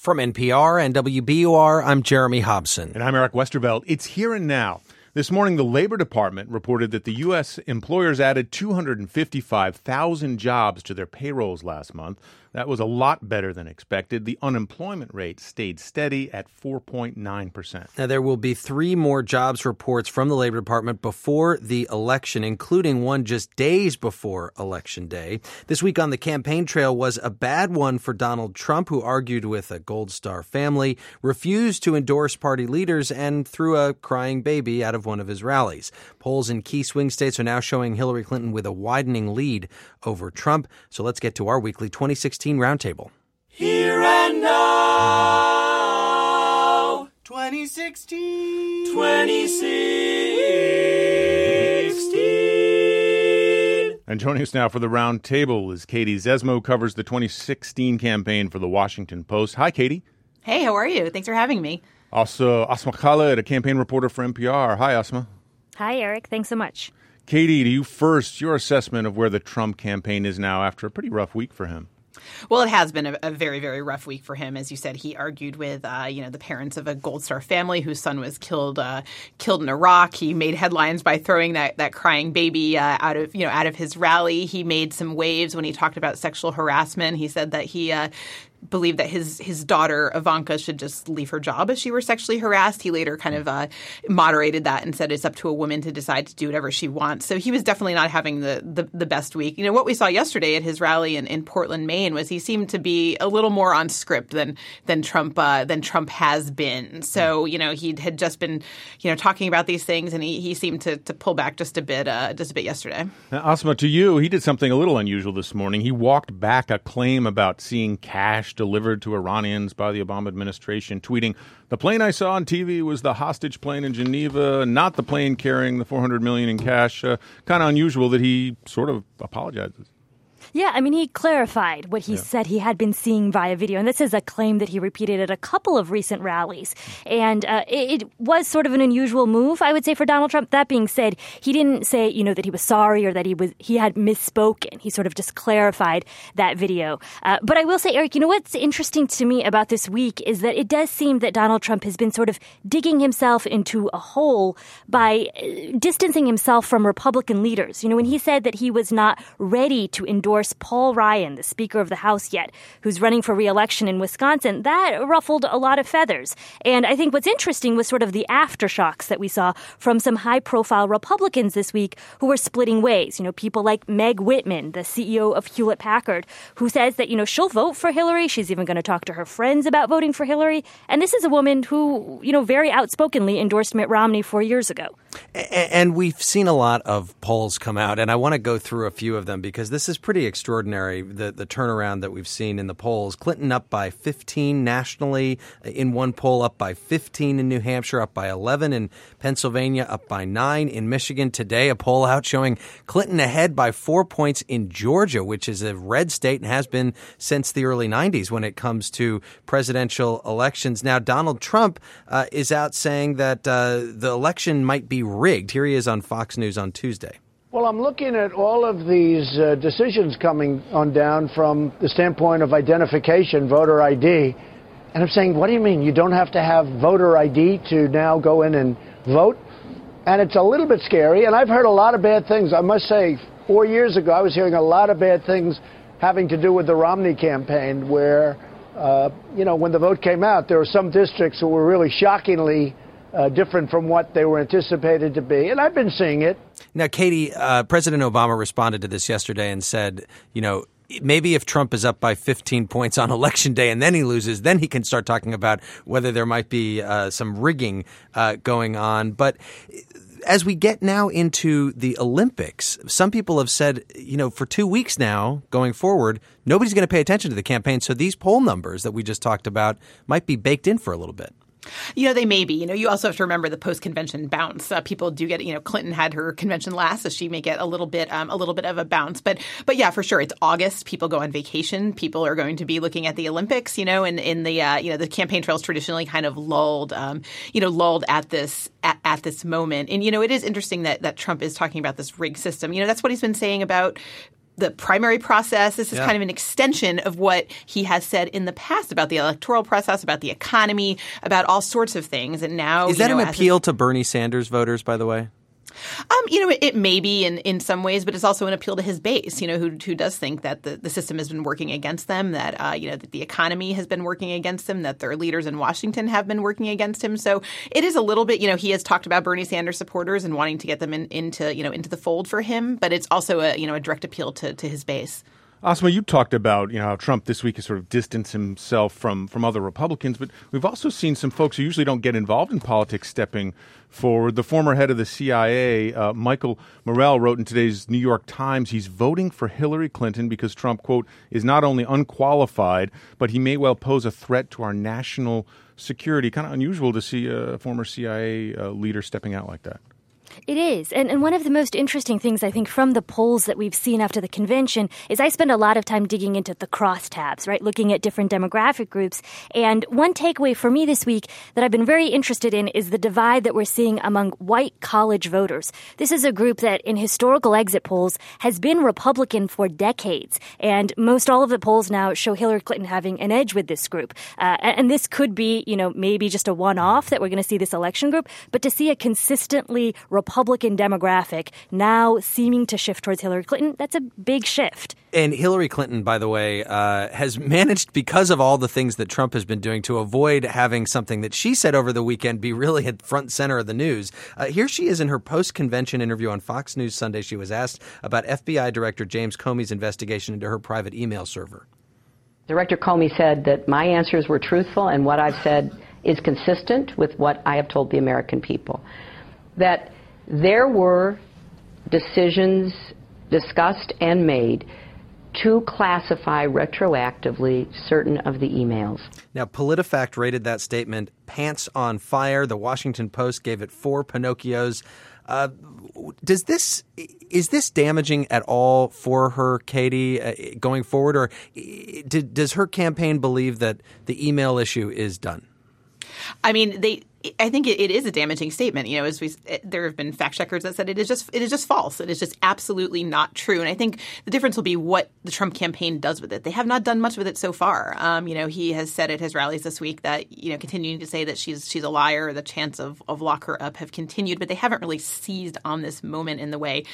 From NPR and WBUR, I'm Jeremy Hobson. And I'm Eric Westerveld. It's here and now. This morning, the Labor Department reported that the U.S. employers added 255,000 jobs to their payrolls last month. That was a lot better than expected. The unemployment rate stayed steady at 4.9%. Now, there will be 3 more jobs reports from the Labor Department before the election, including one just days before Election Day. This week on the campaign trail was a bad one for Donald Trump, who argued with a Gold Star family, refused to endorse party leaders, and threw a crying baby out of one of his rallies. Polls in key swing states are now showing Hillary Clinton with a widening lead over Trump. So let's get to our weekly 2016 Roundtable. Here and now, 2016. And joining us now for the Roundtable is Katie Zesmo, covers the 2016 campaign for the Washington Post. Hi, Katie. Hey, how are you? Thanks for having me. Also, Asma Khalid, a campaign reporter for NPR. Hi, Asma. Hi, Eric. Thanks so much. Katie, to you first, your assessment of where the Trump campaign is now after a pretty rough week for him. Well, it has been a very, very rough week for him. As you said, he argued with, the parents of a Gold Star family whose son was killed in Iraq. He made headlines by throwing that crying baby out of his rally. He made some waves when he talked about sexual harassment. He said that he believed that his daughter Ivanka should just leave her job if she were sexually harassed. He later kind of moderated that and said it's up to a woman to decide to do whatever she wants. So he was definitely not having the best week. You know, what we saw yesterday at his rally in Portland, Maine was he seemed to be a little more on script than Trump has been. So, he had just been, talking about these things, and he seemed to pull back just a bit yesterday. Now, Asma, to you, he did something a little unusual this morning. He walked back a claim about seeing cash delivered to Iranians by the Obama administration, tweeting, "The plane I saw on TV was the hostage plane in Geneva, not the plane carrying the $400 million in cash." Kind of unusual that he sort of apologizes. Yeah, I mean, he clarified what he said he had been seeing via video. And this is a claim that he repeated at a couple of recent rallies. And it was sort of an unusual move, I would say, for Donald Trump. That being said, he didn't say, that he was sorry or that he had misspoken. He sort of just clarified that video. But I will say, Eric, what's interesting to me about this week is that it does seem that Donald Trump has been sort of digging himself into a hole by distancing himself from Republican leaders. When he said that he was not ready to endorse Paul Ryan, the Speaker of the House yet, who's running for re-election in Wisconsin, that ruffled a lot of feathers. And I think what's interesting was sort of the aftershocks that we saw from some high-profile Republicans this week who were splitting ways. People like Meg Whitman, the CEO of Hewlett-Packard, who says that, she'll vote for Hillary. She's even going to talk to her friends about voting for Hillary. And this is a woman who, very outspokenly endorsed Mitt Romney 4 years ago. And we've seen a lot of polls come out, and I want to go through a few of them because this is pretty extraordinary, the turnaround that we've seen in the polls. Clinton up by 15 nationally in one poll, up by 15 in New Hampshire, up by 11 in Pennsylvania, up by 9 in Michigan. Today, a poll out showing Clinton ahead by 4 points in Georgia, which is a red state and has been since the early 90s when it comes to presidential elections. Now, Donald Trump is out saying that the election might be rigged. Here he is on Fox News on Tuesday. Well, I'm looking at all of these decisions coming on down from the standpoint of identification, voter ID. And I'm saying, what do you mean? You don't have to have voter ID to now go in and vote? And it's a little bit scary. And I've heard a lot of bad things. I must say, 4 years ago, I was hearing a lot of bad things having to do with the Romney campaign where, when the vote came out, there were some districts that were really shockingly different from what they were anticipated to be. And I've been seeing it. Now, Katie, President Obama responded to this yesterday and said, maybe if Trump is up by 15 points on Election Day and then he loses, then he can start talking about whether there might be some rigging going on. But as we get now into the Olympics, some people have said, for 2 weeks now going forward, nobody's going to pay attention to the campaign. So these poll numbers that we just talked about might be baked in for a little bit. They may be. You also have to remember the post-convention bounce. People do get, Clinton had her convention last, so she may get a little bit of a bounce. But yeah, for sure, it's August. People go on vacation. People are going to be looking at the Olympics. And in the the campaign trails traditionally kind of lulled at this moment. And it is interesting that Trump is talking about this rigged system. That's what he's been saying about the primary process. This is kind of an extension of what he has said in the past about the electoral process, about the economy, about all sorts of things. And now is that an appeal to Bernie Sanders voters, by the way? It may be in some ways, but it's also an appeal to his base, who does think that the system has been working against them, that, that the economy has been working against them, that their leaders in Washington have been working against him. So it is a little bit, he has talked about Bernie Sanders supporters and wanting to get them into the fold for him. But it's also a direct appeal to his base. Asma, you talked about how Trump this week has sort of distanced himself from other Republicans, but we've also seen some folks who usually don't get involved in politics stepping forward. The former head of the CIA, Michael Morell, wrote in today's New York Times he's voting for Hillary Clinton because Trump, quote, is not only unqualified, but he may well pose a threat to our national security. Kind of unusual to see a former CIA leader stepping out like that. It is. And one of the most interesting things, I think, from the polls that we've seen after the convention is I spend a lot of time digging into the crosstabs, right, looking at different demographic groups. And one takeaway for me this week that I've been very interested in is the divide that we're seeing among white college voters. This is a group that in historical exit polls has been Republican for decades. And most all of the polls now show Hillary Clinton having an edge with this group. And this could be, maybe just a one-off that we're going to see this election group. But to see a consistently Republican demographic now seeming to shift towards Hillary Clinton, that's a big shift. And Hillary Clinton, by the way, has managed, because of all the things that Trump has been doing, to avoid having something that she said over the weekend be really at front and center of the news. Here she is in her post-convention interview on Fox News Sunday. She was asked about FBI Director James Comey's investigation into her private email server. Director Comey said that my answers were truthful and what I've said is consistent with what I have told the American people. That there were decisions discussed and made to classify retroactively certain of the emails. Now, PolitiFact rated that statement pants on fire. The Washington Post gave it 4 Pinocchios. Is this damaging at all for her, Katie, going forward? Or does her campaign believe that the email issue is done? I mean, I think it is a damaging statement. There have been fact checkers that said it is just false. It is just absolutely not true. And I think the difference will be what the Trump campaign does with it. They have not done much with it so far. He has said at his rallies this week that continuing to say that she's a liar, the chance of lock her up have continued, but they haven't really seized on this moment in the way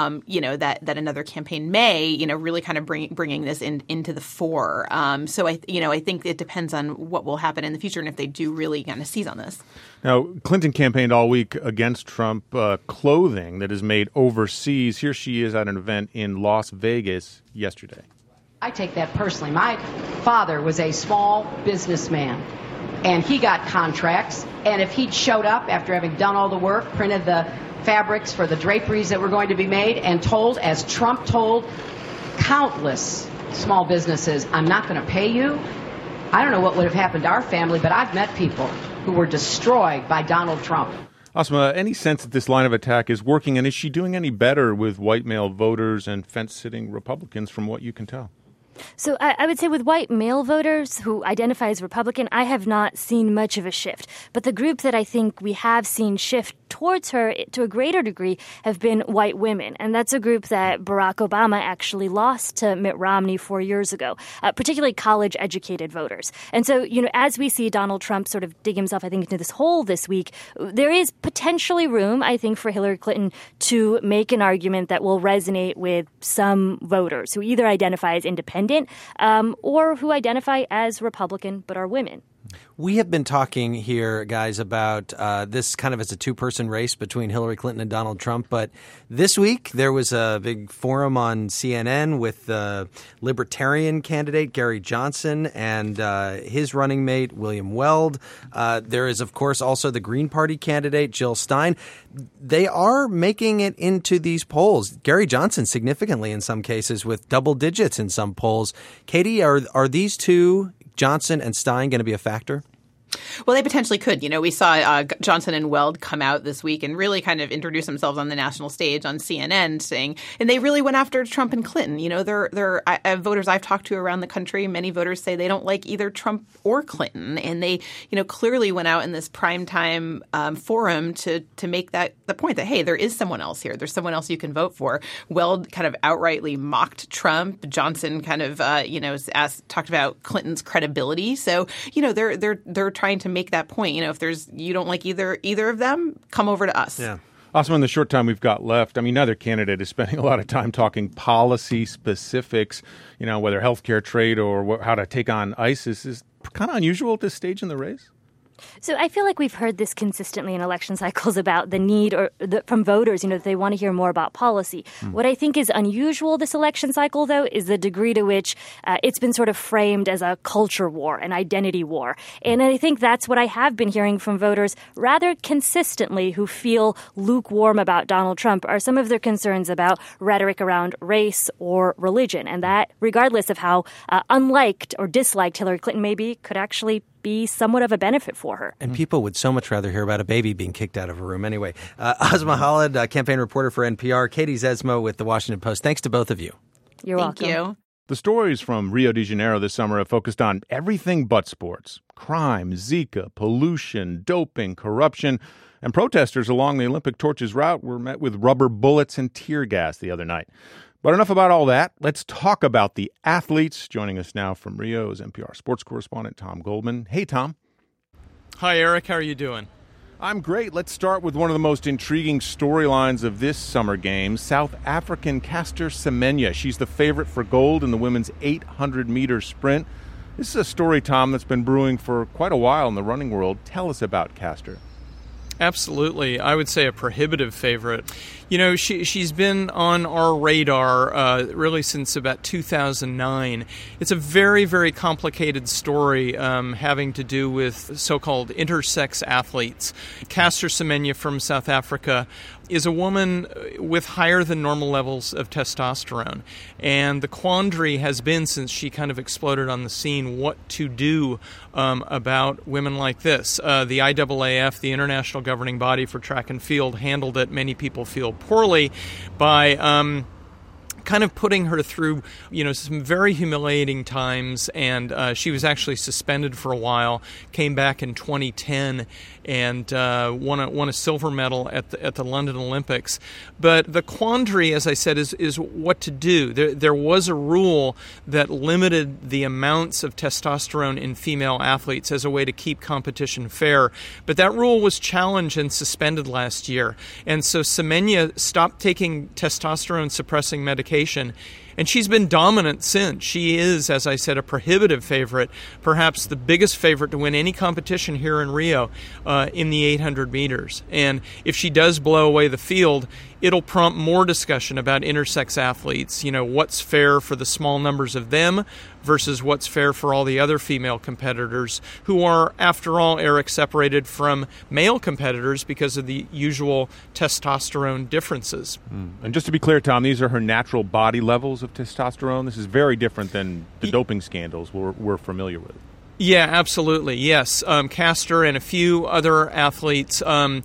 that another campaign may really kind of bringing this into the fore. So I think it depends on what will happen in the future and if they do really kind of seize on this. Now, Clinton campaigned all week against Trump clothing that is made overseas. Here she is at an event in Las Vegas yesterday. I take that personally. My father was a small businessman, and he got contracts. And if he'd showed up after having done all the work, printed the fabrics for the draperies that were going to be made, and told, as Trump told countless small businesses, I'm not going to pay you, I don't know what would have happened to our family, but I've met people who were destroyed by Donald Trump. Asma, any sense that this line of attack is working, and is she doing any better with white male voters and fence-sitting Republicans from what you can tell? So I would say with white male voters who identify as Republican, I have not seen much of a shift. But the group that I think we have seen shift towards her to a greater degree have been white women. And that's a group that Barack Obama actually lost to Mitt Romney 4 years ago, particularly college-educated voters. And so, as we see Donald Trump sort of dig himself, I think, into this hole this week, there is potentially room, I think, for Hillary Clinton to make an argument that will resonate with some voters who either identify as independent or who identify as Republican but are women. We have been talking here, guys, about this kind of as a two-person race between Hillary Clinton and Donald Trump. But this week, there was a big forum on CNN with the Libertarian candidate, Gary Johnson, and his running mate, William Weld. There is, of course, also the Green Party candidate, Jill Stein. They are making it into these polls. Gary Johnson significantly in some cases with double digits in some polls. Katie, are these two, Johnson and Stein, going to be a factor? Well, they potentially could. We saw Johnson and Weld come out this week and really kind of introduce themselves on the national stage on CNN saying, and they really went after Trump and Clinton. They're voters I've talked to around the country, many voters say they don't like either Trump or Clinton. And they, clearly went out in this primetime forum to make the point that, hey, there is someone else here. There's someone else you can vote for. Weld kind of outrightly mocked Trump. Johnson kind of, talked about Clinton's credibility. So, they're trying to make that point. If you don't like either of them, come over to us. Yeah. Asma, in the short time we've got left, neither candidate is spending a lot of time talking policy specifics, whether healthcare, trade, or how to take on ISIS is kind of unusual at this stage in the race. So I feel like we've heard this consistently in election cycles about the need from voters, that they want to hear more about policy. What I think is unusual this election cycle, though, is the degree to which it's been sort of framed as a culture war, an identity war. And I think that's what I have been hearing from voters rather consistently who feel lukewarm about Donald Trump are some of their concerns about rhetoric around race or religion. And that, regardless of how unliked or disliked Hillary Clinton may be, could actually be somewhat of a benefit for her. And people would so much rather hear about a baby being kicked out of a room anyway. Asma Khalid, campaign reporter for NPR, Katie Zesmo with The Washington Post. Thanks to both of you. You're welcome. Thank you. The stories from Rio de Janeiro this summer have focused on everything but sports. Crime, Zika, pollution, doping, corruption. And protesters along the Olympic Torches route were met with rubber bullets and tear gas the other night. But enough about all that. Let's talk about the athletes. Joining us now from Rio is NPR sports correspondent Tom Goldman. Hey, Tom. Hi, Eric. How are you doing? I'm great. Let's start with one of the most intriguing storylines of this summer games, South African Caster Semenya. She's the favorite for gold in the women's 800-meter sprint. This is a story, Tom, that's been brewing for quite a while in the running world. Tell us about Caster. Absolutely. I would say a prohibitive favorite. She's been on our radar really since about 2009. It's a very, very complicated story having to do with so-called intersex athletes. Caster Semenya from South Africa is a woman with higher than normal levels of testosterone. And the quandary has been, since she kind of exploded on the scene, what to do about women like this. The IAAF, the International Governing Body for Track and Field, handled it, many people feel poorly, by kind of putting her through, some very humiliating times. And she was actually suspended for a while, came back in 2010 and won a silver medal at the London Olympics. But the quandary, as I said, is what to do. There was a rule that limited the amounts of testosterone in female athletes as a way to keep competition fair. But that rule was challenged and suspended last year. And so Semenya stopped taking testosterone-suppressing medication. And she's been dominant since. She is, as I said, a prohibitive favorite, perhaps the biggest favorite to win any competition here in Rio in the 800 meters. And if she does blow away the field, it'll prompt more discussion about intersex athletes. What's fair for the small numbers of them versus what's fair for all the other female competitors who are, after all, Eric, separated from male competitors because of the usual testosterone differences. And just to be clear, Tom, these are her natural body levels of testosterone. This is very different than the doping scandals we're familiar with. Yeah, absolutely. Yes. Caster and a few other athletes, there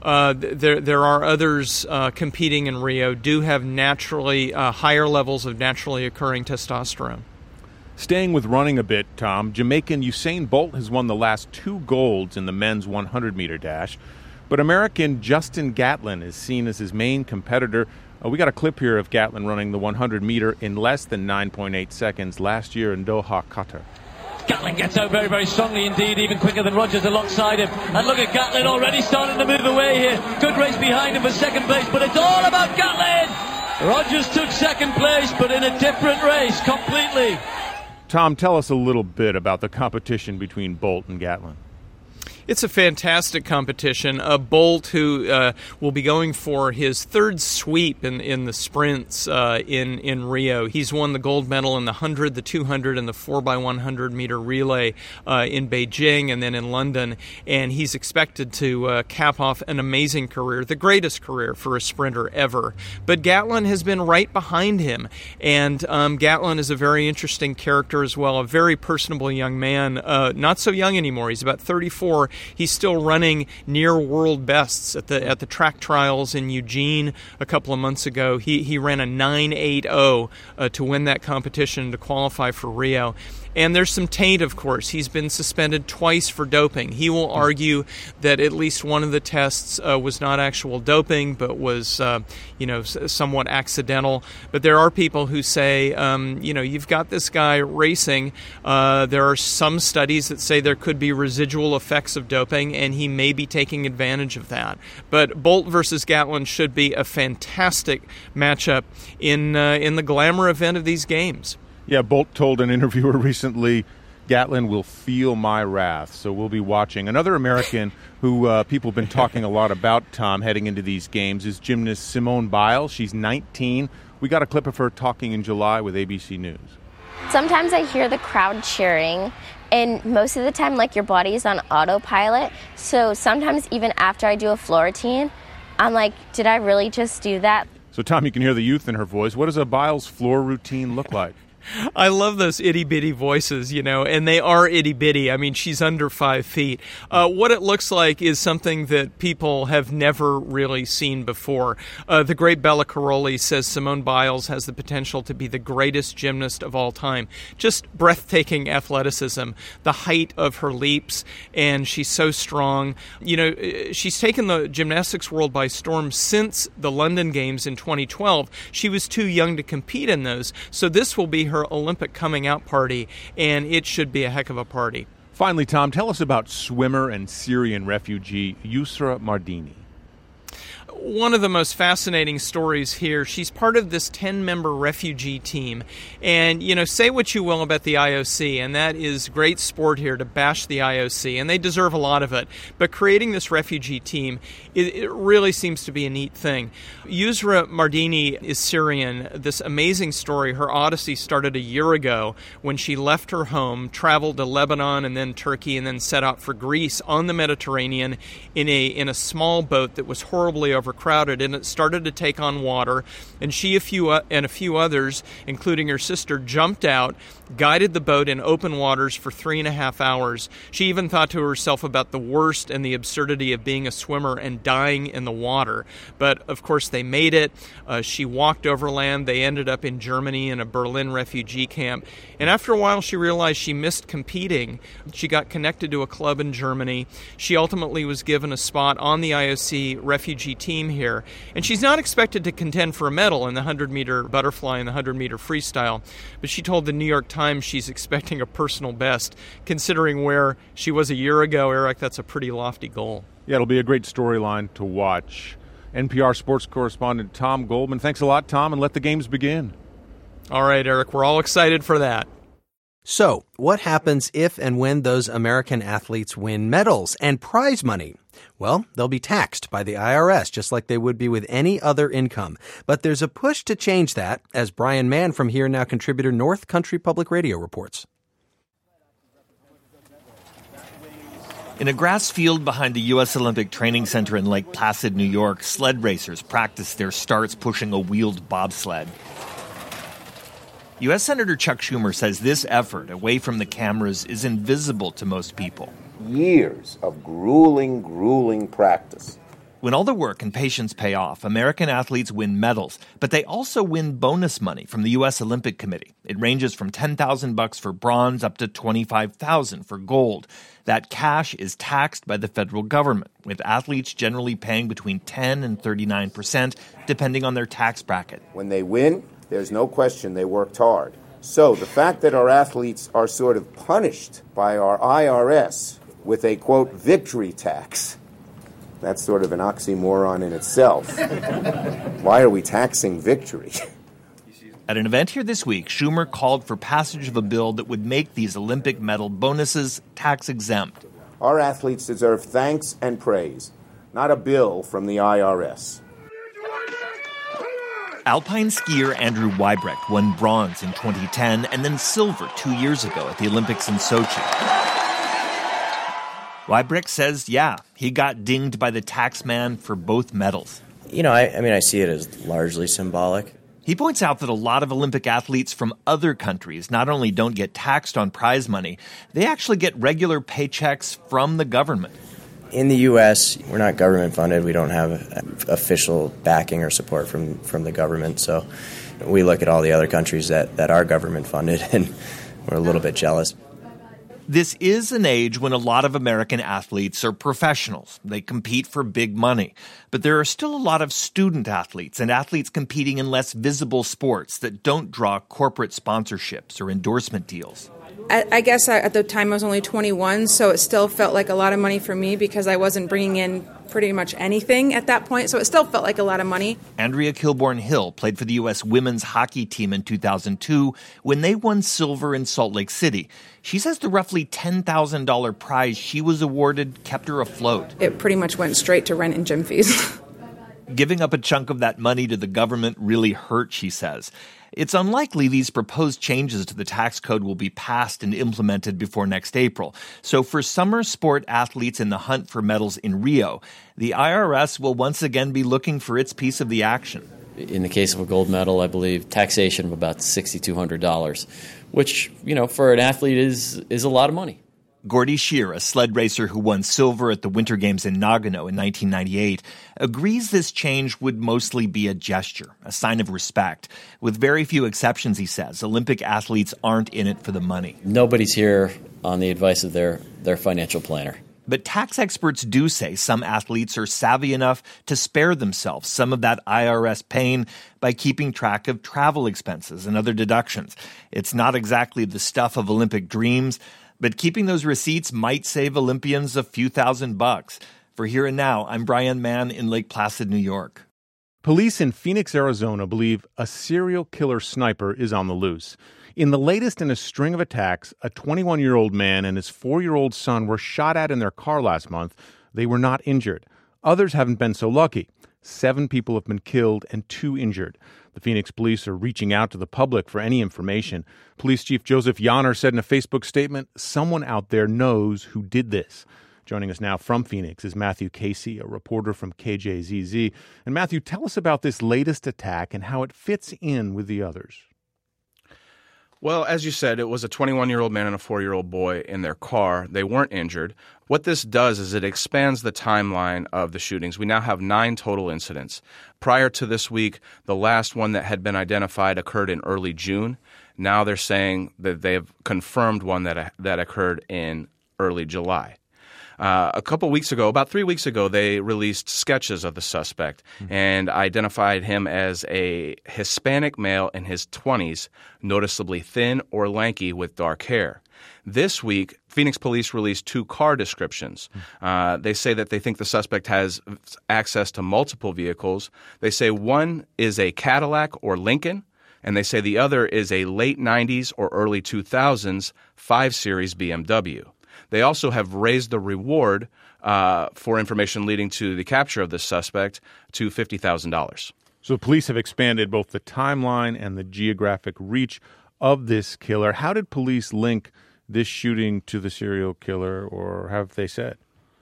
are others competing in Rio, do have naturally higher levels of naturally occurring testosterone. Staying with running a bit, Tom, Jamaican Usain Bolt has won the last 2 golds in the men's 100-meter dash, but American Justin Gatlin is seen as his main competitor. We got a clip here of Gatlin running the 100-meter in less than 9.8 seconds last year in Doha, Qatar. Gatlin gets out very, very strongly indeed, even quicker than Rogers alongside him. And look at Gatlin already starting to move away here. Good race behind him for second place, but it's all about Gatlin! Rogers took second place, but in a different race completely. Tom, tell us a little bit about the competition between Bolt and Gatlin. It's a fantastic competition. Bolt, who will be going for his third sweep in the sprints in Rio. He's won the gold medal in the 100, the 200, and the 4x100 meter relay in Beijing and then in London. And he's expected to cap off an amazing career, the greatest career for a sprinter ever. But Gatlin has been right behind him. And Gatlin is a very interesting character as well, a very personable young man. Not so young anymore. He's about 34. He's still running near world bests at the track trials in Eugene a couple of months ago. He ran a 9.80 to win that competition to qualify for Rio. And there's some taint, of course. He's been suspended twice for doping. He will argue that at least one of the tests was not actual doping, but was, somewhat accidental. But there are people who say, you've got this guy racing. There are some studies that say there could be residual effects of doping, and he may be taking advantage of that. But Bolt versus Gatlin should be a fantastic matchup in the glamour event of these games. Yeah, Bolt told an interviewer recently, Gatlin will feel my wrath, so we'll be watching. Another American who people have been talking a lot about, Tom, heading into these games is gymnast Simone Biles. She's 19. We got a clip of her talking in July with ABC News. Sometimes I hear the crowd cheering, and most of the time, your body is on autopilot. So sometimes even after I do a floor routine, I'm like, did I really just do that? So, Tom, you can hear the youth in her voice. What does a Biles floor routine look like? I love those itty-bitty voices, and they are itty-bitty. I mean, she's under 5 feet. What it looks like is something that people have never really seen before. The great Bella Caroli says Simone Biles has the potential to be the greatest gymnast of all time. Just breathtaking athleticism, the height of her leaps, and she's so strong. She's taken the gymnastics world by storm since the London Games in 2012. She was too young to compete in those, so this will be her Olympic coming out party, and it should be a heck of a party. Finally, Tom, tell us about swimmer and Syrian refugee Yusra Mardini. One of the most fascinating stories here, she's part of this 10-member refugee team. And, say what you will about the IOC, and that is great sport here to bash the IOC, and they deserve a lot of it. But creating this refugee team, it really seems to be a neat thing. Yusra Mardini is Syrian. This amazing story, her odyssey started a year ago when she left her home, traveled to Lebanon and then Turkey, and then set out for Greece on the Mediterranean in a small boat that was horribly overcrowded, and it started to take on water, and she and a few others, including her sister, jumped out, guided the boat in open waters for 3.5 hours. She even thought to herself about the worst and the absurdity of being a swimmer and dying in the water. But of course they made it. She walked overland. They ended up in Germany in a Berlin refugee camp, and after a while she realized she missed competing. She got connected to a club in Germany. She ultimately was given a spot on the IOC refugee team here, and she's not expected to contend for a medal in the 100-meter butterfly and the 100-meter freestyle, but she told the New York Times she's expecting a personal best. Considering where she was a year ago, Eric, that's a pretty lofty goal. Yeah, it'll be a great storyline to watch. NPR sports correspondent Tom Goldman. Thanks a lot, Tom, and let the games begin. All right, Eric, we're all excited for that. So, what happens if and when those American athletes win medals and prize money? Well, they'll be taxed by the IRS, just like they would be with any other income. But there's a push to change that, as Brian Mann from Here Now contributor North Country Public Radio reports. In a grass field behind the U.S. Olympic Training Center in Lake Placid, New York, sled racers practice their starts pushing a wheeled bobsled. U.S. Senator Chuck Schumer says this effort, away from the cameras, is invisible to most people. Years of grueling practice. When all the work and patience pay off, American athletes win medals, but they also win bonus money from the U.S. Olympic Committee. It ranges from $10,000 for bronze up to $25,000 for gold. That cash is taxed by the federal government, with athletes generally paying between 10 and 39%, depending on their tax bracket. When they win, there's no question they worked hard. So the fact that our athletes are sort of punished by our IRS with a, quote, victory tax, that's sort of an oxymoron in itself. Why are we taxing victory? At an event here this week, Schumer called for passage of a bill that would make these Olympic medal bonuses tax-exempt. Our athletes deserve thanks and praise, not a bill from the IRS. Alpine skier Andrew Weibrecht won bronze in 2010 and then silver 2 years ago at the Olympics in Sochi. Weibrecht says, he got dinged by the tax man for both medals. I see it as largely symbolic. He points out that a lot of Olympic athletes from other countries not only don't get taxed on prize money, they actually get regular paychecks from the government. In the U.S., we're not government funded. We don't have official backing or support from the government. So we look at all the other countries that are government funded, and we're a little bit jealous. This is an age when a lot of American athletes are professionals. They compete for big money. But there are still a lot of student athletes and athletes competing in less visible sports that don't draw corporate sponsorships or endorsement deals. I guess at the time I was only 21, so it still felt like a lot of money for me because I wasn't bringing in pretty much anything at that point, so it still felt like a lot of money. Andrea Kilborn-Hill played for the U.S. women's hockey team in 2002 when they won silver in Salt Lake City. She says the roughly $10,000 prize she was awarded kept her afloat. It pretty much went straight to rent and gym fees. Giving up a chunk of that money to the government really hurt, she says. It's unlikely these proposed changes to the tax code will be passed and implemented before next April. So for summer sport athletes in the hunt for medals in Rio, the IRS will once again be looking for its piece of the action. In the case of a gold medal, I believe taxation of about $6,200, which, for an athlete is a lot of money. Gordy Scheer, a sled racer who won silver at the Winter Games in Nagano in 1998, agrees this change would mostly be a gesture, a sign of respect. With very few exceptions, he says, Olympic athletes aren't in it for the money. Nobody's here on the advice of their financial planner. But tax experts do say some athletes are savvy enough to spare themselves some of that IRS pain by keeping track of travel expenses and other deductions. It's not exactly the stuff of Olympic dreams, but keeping those receipts might save Olympians a few $1,000s. For Here and Now, I'm Brian Mann in Lake Placid, New York. Police in Phoenix, Arizona believe a serial killer sniper is on the loose. In the latest in a string of attacks, a 21-year-old man and his 4-year-old son were shot at in their car last month. They were not injured. Others haven't been so lucky. 7 people have been killed and 2 injured. The Phoenix police are reaching out to the public for any information. Police Chief Joseph Yonner said in a Facebook statement, "Someone out there knows who did this." Joining us now from Phoenix is Matthew Casey, a reporter from KJZZ. And Matthew, tell us about this latest attack and how it fits in with the others. Well, as you said, it was a 21-year-old man and a 4-year-old boy in their car. They weren't injured. What this does is it expands the timeline of the shootings. We now have 9 total incidents. Prior to this week, the last one that had been identified occurred in early June. Now they're saying that they have confirmed one that occurred in early July. A couple weeks ago, about 3 weeks ago, they released sketches of the suspect and identified him as a Hispanic male in his 20s, noticeably thin or lanky with dark hair. This week, Phoenix police released 2 car descriptions. They say that they think the suspect has access to multiple vehicles. They say one is a Cadillac or Lincoln, and they say the other is a late 90s or early 2000s 5 Series BMW. They also have raised the reward for information leading to the capture of this suspect to $50,000. So police have expanded both the timeline and the geographic reach of this killer. How did police link this shooting to the serial killer, or have they said?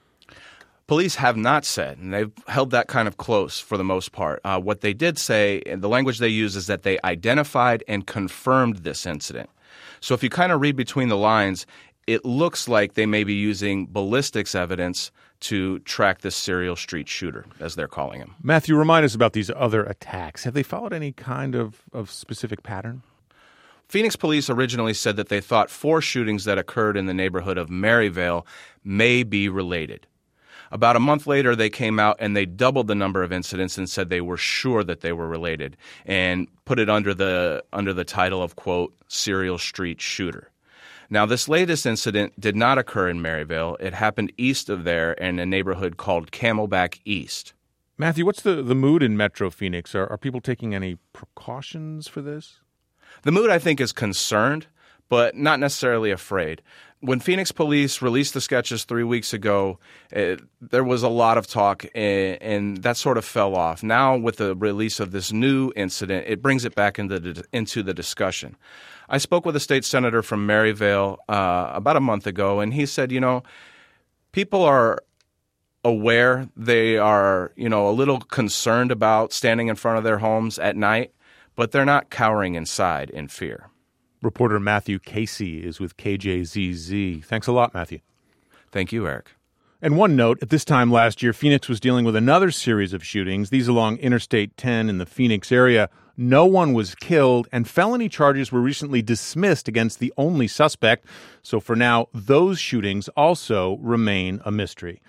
Police have not said, and they've held that kind of close for the most part. What they did say, and the language they use, is that they identified and confirmed this incident. So if you kind of read between the lines, it looks like they may be using ballistics evidence to track this serial street shooter, as they're calling him. Matthew, remind us about these other attacks. Have they followed any kind of specific pattern? Phoenix police originally said that they thought 4 shootings that occurred in the neighborhood of Maryvale may be related. About a month later, they came out and they doubled the number of incidents and said they were sure that they were related and put it under the title of, quote, serial street shooter. Now, this latest incident did not occur in Maryvale. It happened east of there in a neighborhood called Camelback East. Matthew, what's the mood in Metro Phoenix? Are people taking any precautions for this? The mood, I think, is concerned, but not necessarily afraid. When Phoenix police released the sketches 3 weeks ago, there was a lot of talk, and that sort of fell off. Now, with the release of this new incident, it brings it back into the discussion. I spoke with a state senator from Maryvale about a month ago, and he said, people are aware. They are, a little concerned about standing in front of their homes at night, but they're not cowering inside in fear. Reporter Matthew Casey is with KJZZ. Thanks a lot, Matthew. Thank you, Eric. And one note, at this time last year, Phoenix was dealing with another series of shootings, these along Interstate 10 in the Phoenix area. No one was killed, and felony charges were recently dismissed against the only suspect. So for now, those shootings also remain a mystery.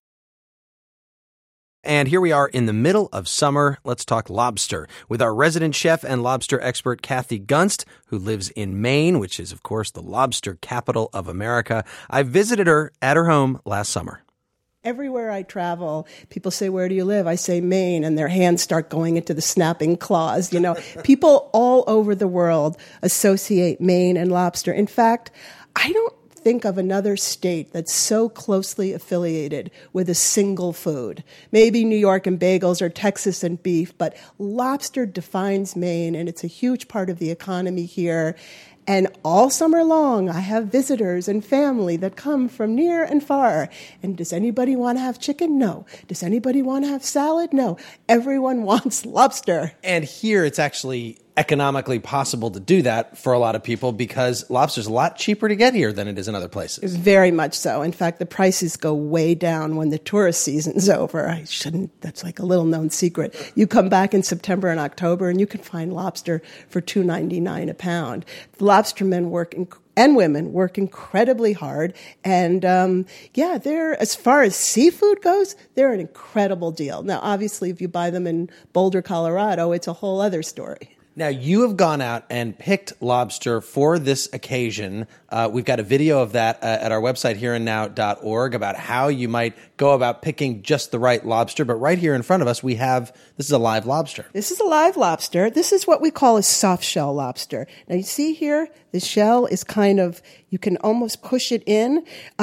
And here we are in the middle of summer. Let's talk lobster with our resident chef and lobster expert, Kathy Gunst, who lives in Maine, which is, of course, the lobster capital of America. I visited her at her home last summer. Everywhere I travel, people say, "Where do you live?" I say Maine, and their hands start going into the snapping claws. People all over the world associate Maine and lobster. In fact, I don't think of another state that's so closely affiliated with a single food. Maybe New York and bagels or Texas and beef, but lobster defines Maine, and it's a huge part of the economy here. And all summer long, I have visitors and family that come from near and far. And does anybody want to have chicken? No. Does anybody want to have salad? No. Everyone wants lobster. And here it's actually economically possible to do that for a lot of people because lobster's a lot cheaper to get here than it is in other places. Very much so. In fact, the prices go way down when the tourist season's over. That's like a little known secret. You come back in September and October and you can find lobster for $2.99 a pound. The lobstermen and women work incredibly hard. And they're, as far as seafood goes, they're an incredible deal. Now, obviously, if you buy them in Boulder, Colorado, it's a whole other story. Now, you have gone out and picked lobster for this occasion. We've got a video of that at our website, hereandnow.org, about how you might go about picking just the right lobster. But right here in front of us, this is a live lobster. This is a live lobster. This is what we call a soft shell lobster. Now, you see here, the shell is you can almost push it in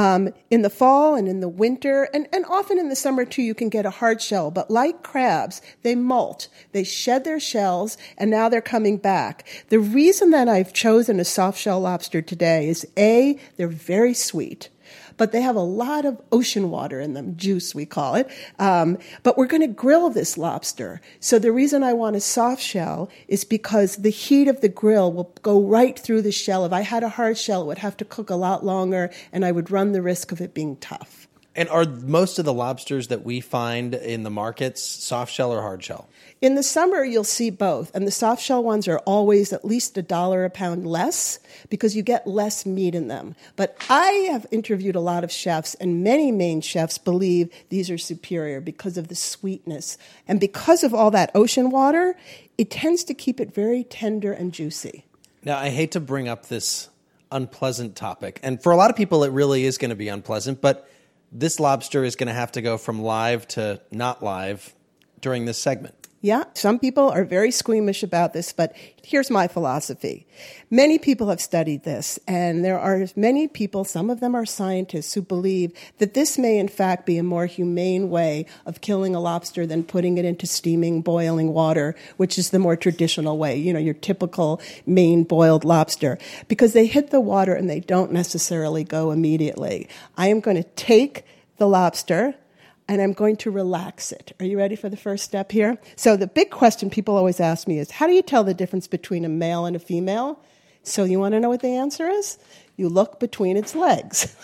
the fall and in the winter, and often in the summer, too, you can get a hard shell. But like crabs, they molt. They shed their shells, and now they're coming back. The reason that I've chosen a soft shell lobster today is, A, they're very sweet, but they have a lot of ocean water in them, juice we call it. But we're going to grill this lobster. So the reason I want a soft shell is because the heat of the grill will go right through the shell. If I had a hard shell, it would have to cook a lot longer, and I would run the risk of it being tough. And are most of the lobsters that we find in the markets soft shell or hard shell? In the summer, you'll see both. And the soft shell ones are always at least $1 a pound less because you get less meat in them. But I have interviewed a lot of chefs, and many Maine chefs believe these are superior because of the sweetness. And because of all that ocean water, it tends to keep it very tender and juicy. Now, I hate to bring up this unpleasant topic. And for a lot of people, it really is going to be unpleasant. But this lobster is going to have to go from live to not live during this segment. Yeah, some people are very squeamish about this, but here's my philosophy. Many people have studied this, and there are many people, some of them are scientists, who believe that this may in fact be a more humane way of killing a lobster than putting it into steaming, boiling water, which is the more traditional way, your typical Maine boiled lobster, because they hit the water and they don't necessarily go immediately. I am going to take the lobster and I'm going to relax it. Are you ready for the first step here? So the big question people always ask me is, how do you tell the difference between a male and a female? So you want to know what the answer is? You look between its legs.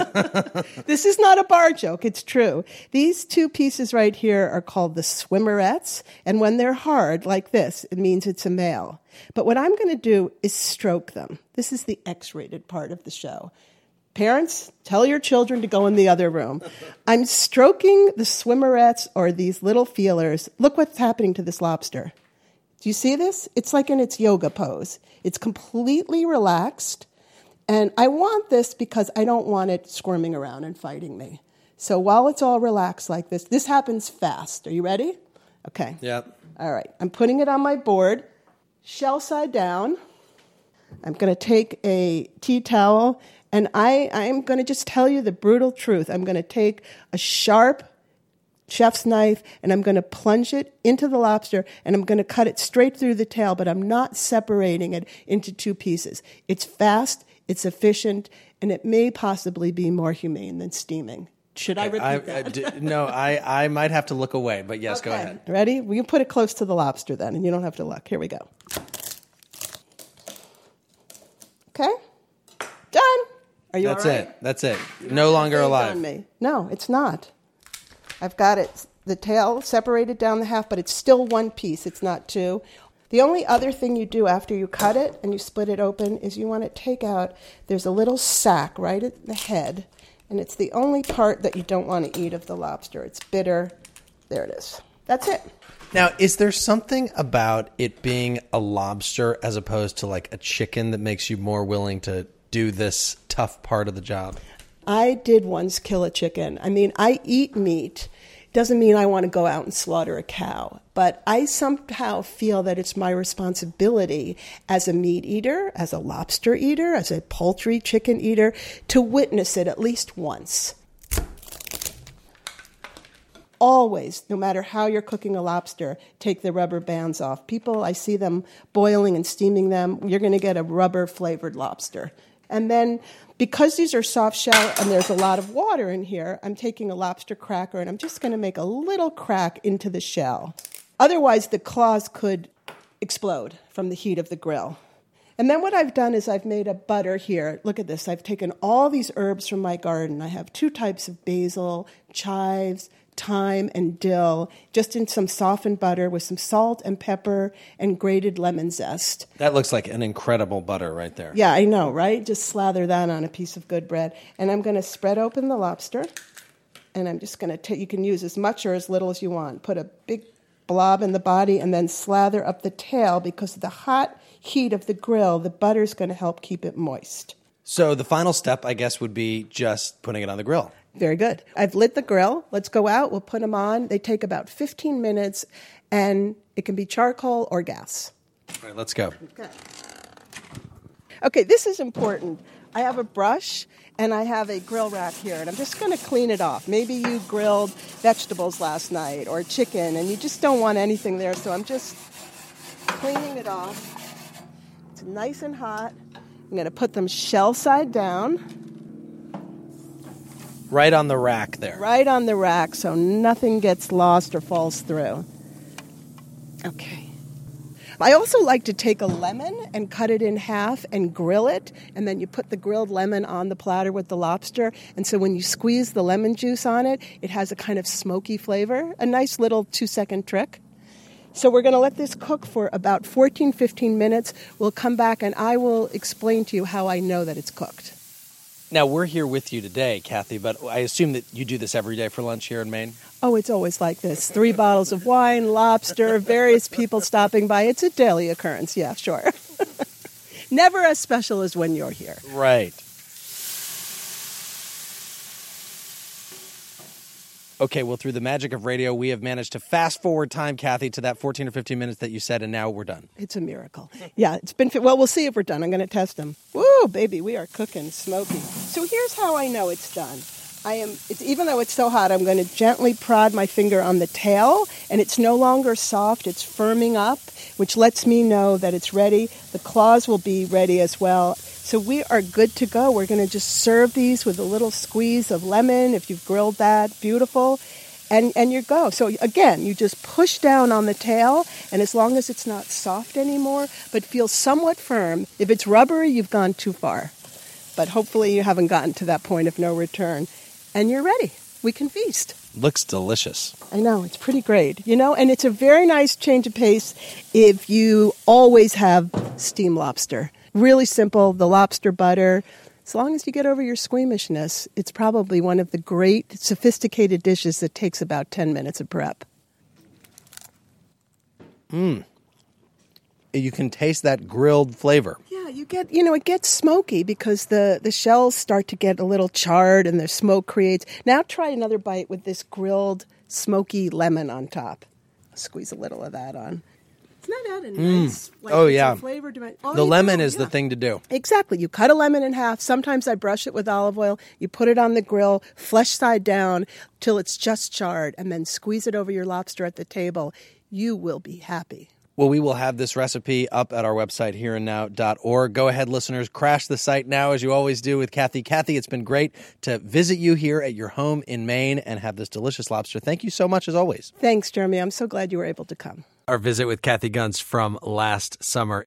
This is not a bar joke. It's true. These two pieces right here are called the swimmerettes. And when they're hard, like this, it means it's a male. But what I'm going to do is stroke them. This is the X-rated part of the show. Parents, tell your children to go in the other room. I'm stroking the swimmerettes, or these little feelers. Look what's happening to this lobster. Do you see this? It's like in its yoga pose. It's completely relaxed. And I want this because I don't want it squirming around and fighting me. So while it's all relaxed like this happens fast. Are you ready? Okay. Yep. All right. I'm putting it on my board, shell side down. I'm going to take a tea towel, and I'm going to just tell you the brutal truth. I'm going to take a sharp chef's knife, and I'm going to plunge it into the lobster, and I'm going to cut it straight through the tail, but I'm not separating it into two pieces. It's fast, it's efficient, and it may possibly be more humane than steaming. Should I repeat that? No, I might have to look away, but yes, Okay. Go ahead. Ready? We can put it close to the lobster then, and you don't have to look. Here we go. Okay? Done. Are you That's all right? it. That's it. No longer alive. On me. No, it's not. I've got it, the tail separated down the half, but it's still one piece. It's not two. The only other thing you do after you cut it and you split it open is you want to take out, there's a little sac right at the head, and it's the only part that you don't want to eat of the lobster. It's bitter. There it is. That's it. Now, is there something about it being a lobster as opposed to like a chicken that makes you more willing to do this tough part of the job? I did once kill a chicken. I mean, I eat meat. Doesn't mean I want to go out and slaughter a cow. But I somehow feel that it's my responsibility as a meat eater, as a lobster eater, as a poultry chicken eater, to witness it at least once. Always, no matter how you're cooking a lobster, take the rubber bands off. People, I see them boiling and steaming them. You're going to get a rubber-flavored lobster. And then, because these are soft shell and there's a lot of water in here, I'm taking a lobster cracker and I'm just going to make a little crack into the shell. Otherwise, the claws could explode from the heat of the grill. And then what I've done is I've made a butter here. Look at this. I've taken all these herbs from my garden. I have 2 types of basil, chives, thyme, and dill, just in some softened butter with some salt and pepper and grated lemon zest. That looks like an incredible butter right there. Yeah, I know, right? Just slather that on a piece of good bread. And I'm going to spread open the lobster, and I'm just going to take, you can use as much or as little as you want. Put a big blob in the body and then slather up the tail, because of the hot heat of the grill, the butter's going to help keep it moist. So the final step, I guess, would be just putting it on the grill. Very good. I've lit the grill. Let's go out. We'll put them on. They take about 15 minutes, and it can be charcoal or gas. All right, let's go. Okay, this is important. I have a brush, and I have a grill rack here, and I'm just going to clean it off. Maybe you grilled vegetables last night or chicken, and you just don't want anything there, so I'm just cleaning it off. It's nice and hot. I'm going to put them shell side down. Right on the rack there. Right on the rack, so nothing gets lost or falls through. Okay. I also like to take a lemon and cut it in half and grill it, and then you put the grilled lemon on the platter with the lobster, and so when you squeeze the lemon juice on it, it has a kind of smoky flavor, a nice little 2-second trick. So we're going to let this cook for about 15 minutes. We'll come back and I will explain to you how I know that it's cooked. Now, we're here with you today, Kathy, but I assume that you do this every day for lunch here in Maine? Oh, it's always like this. 3 bottles of wine, lobster, various people stopping by. It's a daily occurrence, yeah, sure. Never as special as when you're here. Right. Okay, well, through the magic of radio, we have managed to fast forward time, Kathy, to that 14 or 15 minutes that you said, and now we're done. It's a miracle. Yeah, it's been, well, we'll see if we're done. I'm going to test them. Woo, baby, we are cooking smoky. So here's how I know it's done. Even though it's so hot, I'm going to gently prod my finger on the tail, and it's no longer soft. It's firming up, which lets me know that it's ready. The claws will be ready as well. So we are good to go. We're going to just serve these with a little squeeze of lemon, if you've grilled that, beautiful, and you go. So again, you just push down on the tail, and as long as it's not soft anymore, but feels somewhat firm, if it's rubbery, you've gone too far. But hopefully you haven't gotten to that point of no return. And you're ready. We can feast. Looks delicious. I know, it's pretty great. And it's a very nice change of pace if you always have steamed lobster. Really simple, the lobster butter. As long as you get over your squeamishness, it's probably one of the great sophisticated dishes that takes about 10 minutes of prep. You can taste that grilled flavor. Yeah, you get, it gets smoky because the shells start to get a little charred and the smoke creates. Now try another bite with this grilled smoky lemon on top. Squeeze a little of that on. Isn't that a nice, flavor to my... The lemon is the thing to do. Exactly. You cut a lemon in half. Sometimes I brush it with olive oil. You put it on the grill, flesh side down, till it's just charred, and then squeeze it over your lobster at the table. You will be happy. Well, we will have this recipe up at our website, hereandnow.org. Go ahead, listeners, crash the site now, as you always do with Kathy. Kathy, it's been great to visit you here at your home in Maine and have this delicious lobster. Thank you so much, as always. Thanks, Jeremy. I'm so glad you were able to come. Our visit with Kathy Gunst from last summer.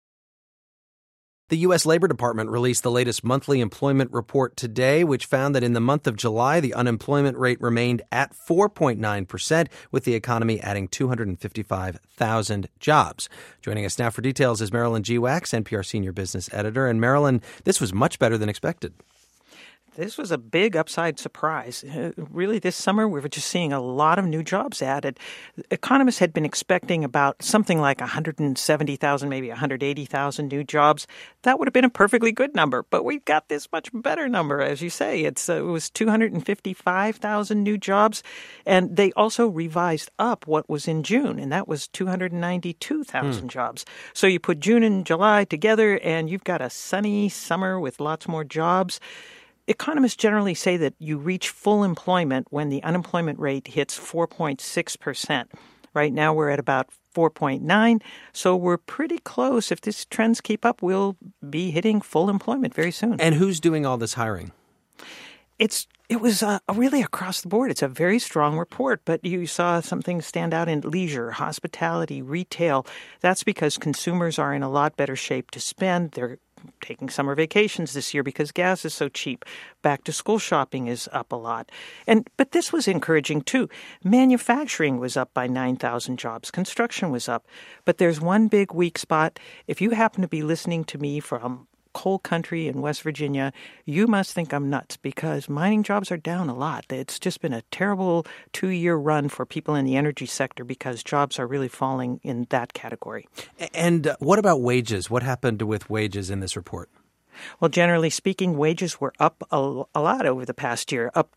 The U.S. Labor Department released the latest monthly employment report today, which found that in the month of July, the unemployment rate remained at 4.9%, with the economy adding 255,000 jobs. Joining us now for details is Marilyn G. Wax, NPR senior business editor. And Marilyn, this was much better than expected. This was a big upside surprise. Really, this summer, we were just seeing a lot of new jobs added. Economists had been expecting about something like 170,000, maybe 180,000 new jobs. That would have been a perfectly good number, but we've got this much better number, as you say. It was 255,000 new jobs, and they also revised up what was in June, and that was 292,000 jobs. So you put June and July together, and you've got a sunny summer with lots more jobs. Economists generally say that you reach full employment when the unemployment rate hits 4.6%. Right now we're at about 4.9, so we're pretty close. If these trends keep up, we'll be hitting full employment very soon. And who's doing all this hiring? It was really across the board. It's a very strong report, but you saw something stand out in leisure, hospitality, retail. That's because consumers are in a lot better shape to spend. They're taking summer vacations this year because gas is so cheap. Back to school shopping is up a lot. But this was encouraging too. Manufacturing was up by 9,000 jobs. Construction was up. But there's one big weak spot. If you happen to be listening to me from coal country in West Virginia, you must think I'm nuts because mining jobs are down a lot. It's just been a terrible 2-year run for people in the energy sector because jobs are really falling in that category. And what about wages? What happened with wages in this report? Well, generally speaking, wages were up a lot over the past year, up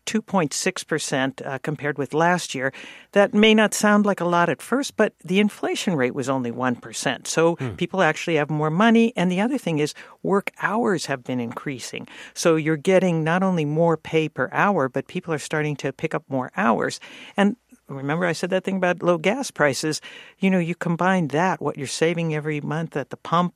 2.6% compared with last year. That may not sound like a lot at first, but the inflation rate was only 1%. So people actually have more money. And the other thing is work hours have been increasing. So you're getting not only more pay per hour, but people are starting to pick up more hours. And remember I said that thing about low gas prices. You combine that, what you're saving every month at the pump.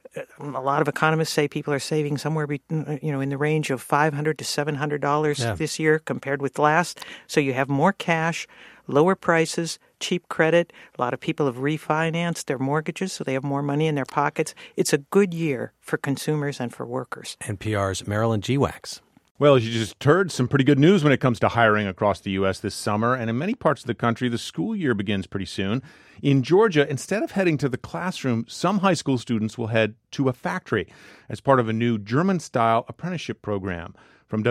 A lot of economists say people are saving somewhere in the range of $500 to $700 this year compared with last. So you have more cash, lower prices, cheap credit. A lot of people have refinanced their mortgages, so they have more money in their pockets. It's a good year for consumers and for workers. NPR's Marilyn G. Wax. Well, as you just heard, some pretty good news when it comes to hiring across the U.S. this summer. And in many parts of the country, the school year begins pretty soon. In Georgia, instead of heading to the classroom, some high school students will head to a factory as part of a new German-style apprenticeship program. From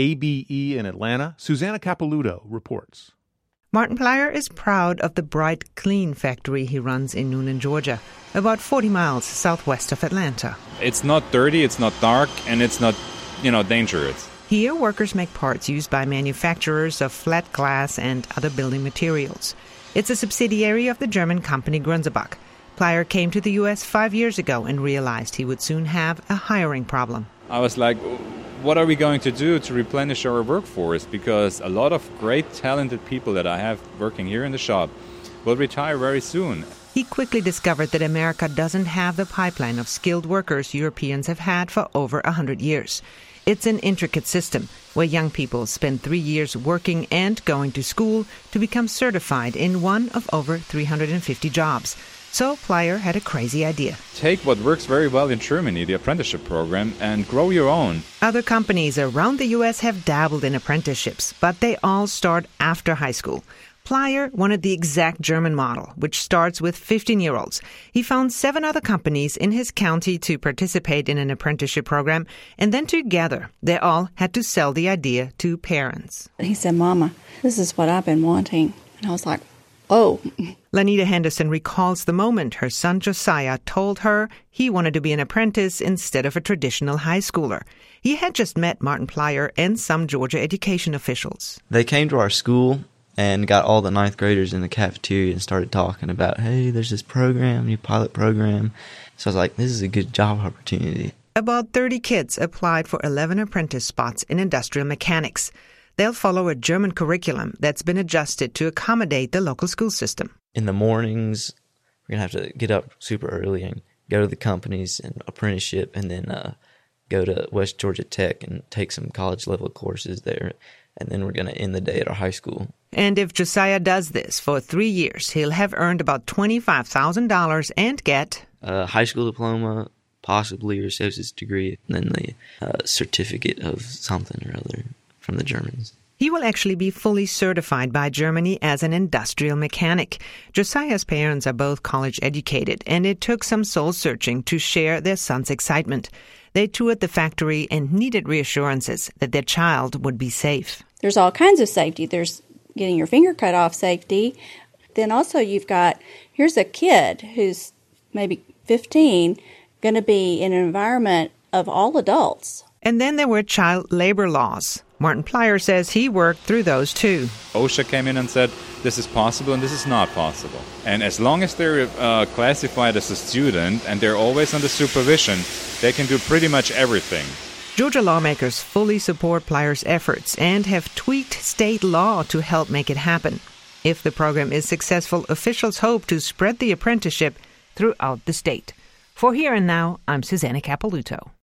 WABE in Atlanta, Susanna Capilouto reports. Martin Plyer is proud of the Bright Clean factory he runs in Noonan, Georgia, about 40 miles southwest of Atlanta. It's not dirty, it's not dark, and it's not, dangerous. Here, workers make parts used by manufacturers of flat glass and other building materials. It's a subsidiary of the German company Grunzebach. Plyer came to the U.S. 5 years ago and realized he would soon have a hiring problem. I was like, what are we going to do to replenish our workforce? Because a lot of great, talented people that I have working here in the shop will retire very soon. He quickly discovered that America doesn't have the pipeline of skilled workers Europeans have had for over 100 years. It's an intricate system where young people spend 3 years working and going to school to become certified in one of over 350 jobs. So Plyer had a crazy idea. Take what works very well in Germany, the apprenticeship program, and grow your own. Other companies around the U.S. have dabbled in apprenticeships, but they all start after high school. Plyer wanted the exact German model, which starts with 15-year-olds. He found 7 other companies in his county to participate in an apprenticeship program, and then together they all had to sell the idea to parents. He said, "Mama, this is what I've been wanting." And I was like, oh. Lanita Henderson recalls the moment her son Josiah told her he wanted to be an apprentice instead of a traditional high schooler. He had just met Martin Plyer and some Georgia education officials. They came to our school and got all the ninth graders in the cafeteria and started talking about, hey, there's this program, new pilot program. So I was like, this is a good job opportunity. About 30 kids applied for 11 apprentice spots in industrial mechanics. They'll follow a German curriculum that's been adjusted to accommodate the local school system. In the mornings, we're going to have to get up super early and go to the companies and apprenticeship, and then go to West Georgia Tech and take some college-level courses there. And then we're going to end the day at our high school. And if Josiah does this for 3 years, he'll have earned about $25,000 and get a high school diploma, possibly your associate's degree, and then the certificate of something or other from the Germans. He will actually be fully certified by Germany as an industrial mechanic. Josiah's parents are both college educated, and it took some soul-searching to share their son's excitement. They toured the factory and needed reassurances that their child would be safe. There's all kinds of safety. There's getting your finger cut off safety. Then also you've got, here's a kid who's maybe 15, going to be in an environment of all adults. And then there were child labor laws. Martin Plyer says he worked through those too. OSHA came in and said, this is possible and this is not possible. And as long as they're classified as a student and they're always under supervision, they can do pretty much everything. Georgia lawmakers fully support Plyer's efforts and have tweaked state law to help make it happen. If the program is successful, officials hope to spread the apprenticeship throughout the state. For Here and Now, I'm Susanna Capelouto.